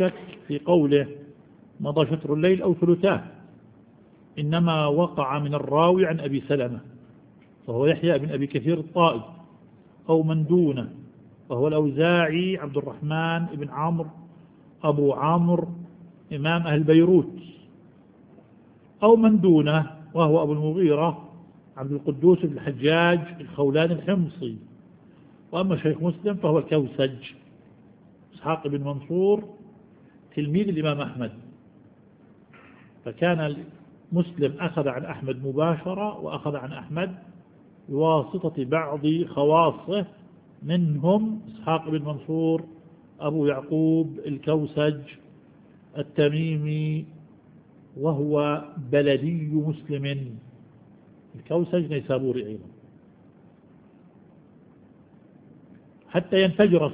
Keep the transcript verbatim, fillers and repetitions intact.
الشك في قوله مضى شطر الليل أو ثلثاه، إنما وقع من الراوي عن أبي سلمة فهو يحيى بن أبي كثير الطائي، أو من دونه وهو الأوزاعي عبد الرحمن بن عمرو أبو عمرو إمام أهل بيروت، أو من دونه وهو أبو المغيرة عبد القدوس بن الحجاج الخولاني الحمصي. وأما شيخ مسلم فهو الكوسج إسحاق بن منصور تلميذ الإمام أحمد، فكان مسلم أخذ عن أحمد مباشرة وأخذ عن أحمد بواسطة بعض خواصه، منهم إسحاق بن منصور أبو يعقوب الكوسج التميمي، وهو بلدي مسلم. الكوسج نيسابوري أيضا، حتى ينفجر